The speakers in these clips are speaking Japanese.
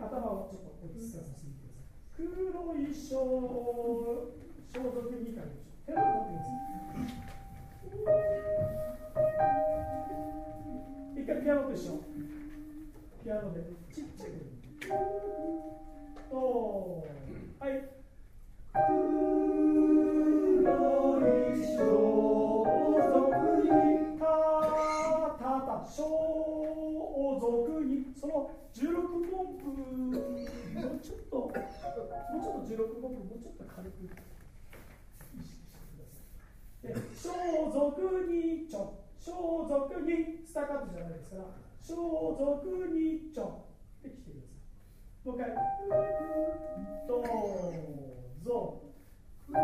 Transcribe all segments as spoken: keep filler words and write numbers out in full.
頭をちょっと落ち着かさせてみてください。黒い装装束にかけましょう。手を持ってください。一回ピアノと一緒。ピアノでちっちゃく。と、はい。黒い装束にたたた装束に、そのじゅうろく音符もうちょっともうちょっとじゅうろく音符もうちょっと軽く意識してください。で装束にちょ装束にスタカットじゃないですから、装束にちょってきてください。もう一回どうぞ。黒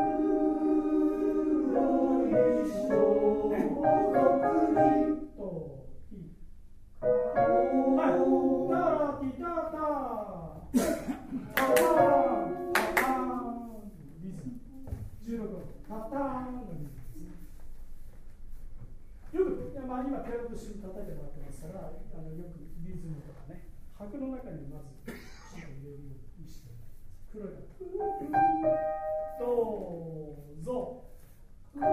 い装束にといはい、タラティタタタタンタタンリズムじゅうろく音タタンのリズムですね。よく、いやまあ、今ピアノと一緒に叩いてもらってますから、あのよくリズムとかね、拍の中にまずシーンを入れるように意識を黒いどうぞ。黒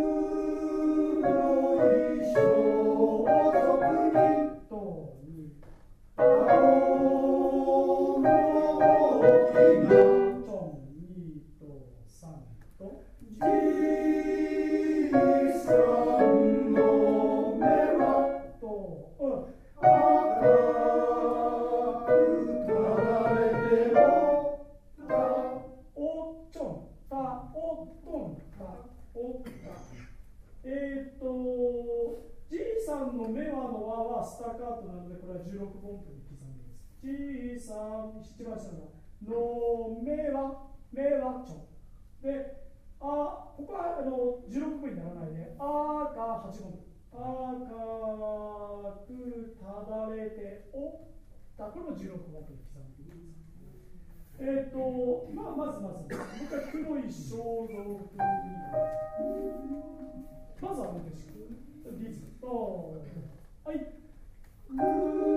い装束にとに青の大きなとにとさんとじいさんの目はとうん赤くただれてもおちょんたおとんたおったえっ、ー、とじいさんの目はの和はスタカートなので、これはじゅうろく音符に刻んでいます。じいさん一番下のの目は目はちょんで、あここはあのじゅうろく音符にならないね。あがはち音符。赤くただれておったこれもじゅうろく音符に刻んでいます。えっ、ー、と、まあ、まずまず、もう一回黒い装束に、まずは難しい。リズムと、はい。